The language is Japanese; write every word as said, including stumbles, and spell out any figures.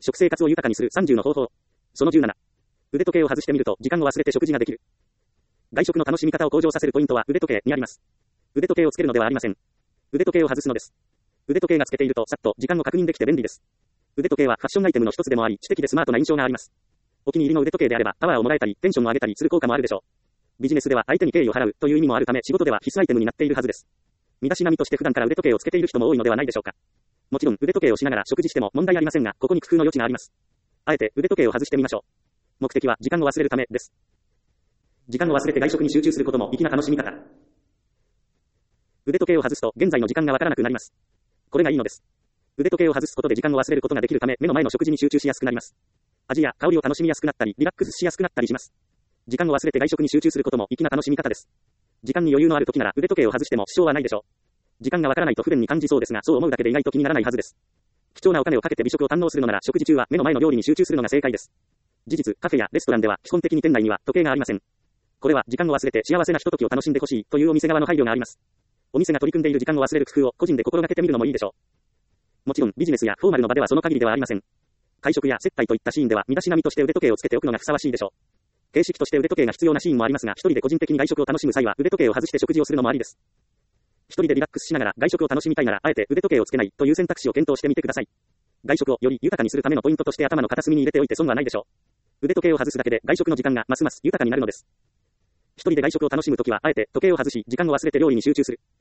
食生活を豊かにするさんじゅうの方法。そのじゅうなな。腕時計を外してみると時間を忘れて食事ができる。外食の楽しみ方を向上させるポイントは腕時計にあります。腕時計をつけるのではありません。腕時計を外すのです。腕時計がつけているとさっと時間を確認できて便利です。腕時計はファッションアイテムの一つでもあり、知的でスマートな印象があります。お気に入りの腕時計であればパワーをもらえたり、テンションを上げたりする効果もあるでしょう。ビジネスでは相手に敬意を払うという意味もあるため、仕事では必須アイテムになっているはずです。身だしなみとして普段から腕時計をつけている人も多いのではないでしょうか。もちろん腕時計をしながら食事しても問題ありませんが、ここに工夫の余地があります。あえて腕時計を外してみましょう。目的は時間を忘れるためです。時間を忘れて外食に集中することも粋な楽しみ方。腕時計を外すと現在の時間がわからなくなります。これがいいのです。腕時計を外すことで時間を忘れることができるため、目の前の食事に集中しやすくなります。味や香りを楽しみやすくなったり、リラックスしやすくなったりします。時間を忘れて外食に集中することも粋な楽しみ方です。時間に余裕のある時なら腕時計を外しても支障はないでしょう。時間がわからないと不便に感じそうですが、そう思うだけで意外と気にならないはずです。貴重なお金をかけて美食を堪能するのなら食事中は目の前の料理に集中するのが正解です。事実、カフェやレストランでは基本的に店内には時計がありません。これは時間を忘れて幸せなひとときを楽しんでほしいというお店側の配慮があります。お店が取り組んでいる時間を忘れる工夫を個人で心がけてみるのもいいでしょう。もちろんビジネスやフォーマルの場ではその限りではありません。会食や接待といったシーンでは身だしなみとして腕時計をつけておくのがふさわしいでしょう。形式として腕時計が必要なシーンもありますが、一人で個人的に外食を楽しむ際は腕時計を外して食事をするのもありです。一人でリラックスしながら外食を楽しみたいなら、あえて腕時計をつけないという選択肢を検討してみてください。外食をより豊かにするためのポイントとして頭の片隅に入れておいて損はないでしょう。腕時計を外すだけで外食の時間がますます豊かになるのです。一人で外食を楽しむときは、あえて時計を外し、時間を忘れて料理に集中する。